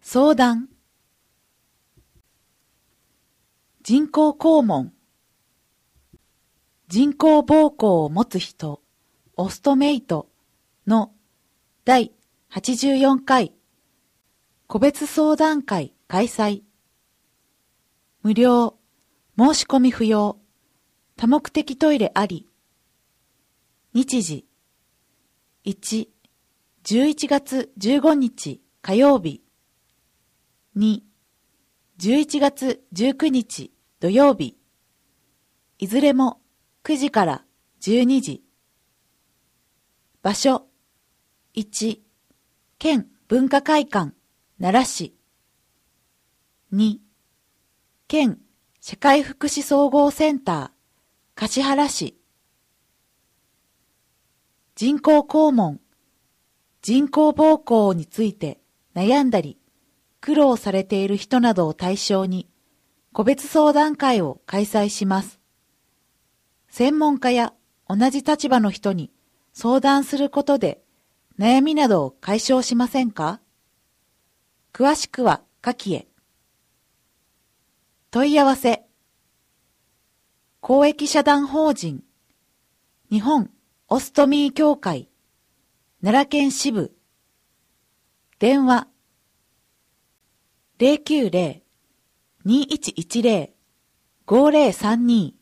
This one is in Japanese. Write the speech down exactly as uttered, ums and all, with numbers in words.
相談。人工肛門。人工膀胱を持つ人、オストメイトのだいはちじゅうよんかい個別相談会開催。無料、申し込み不要、多目的トイレあり。日時いち、じゅういちがつじゅうごにち火曜日。に、じゅういちがつじゅうくにち土曜日。いずれもくじからじゅうにじ。場所いち、県文化会館奈良市。に、県社会福祉総合センター橿原市。人工肛門、人工膀胱について悩んだり苦労されている人などを対象に個別相談会を開催します。専門家や同じ立場の人に相談することで悩みなどを解消しませんか？詳しくは下記へ。問い合わせ。公益社団法人日本オストミー協会奈良県支部。電話 ゼロきゅうゼロ にいちいちゼロ ごゼロさんに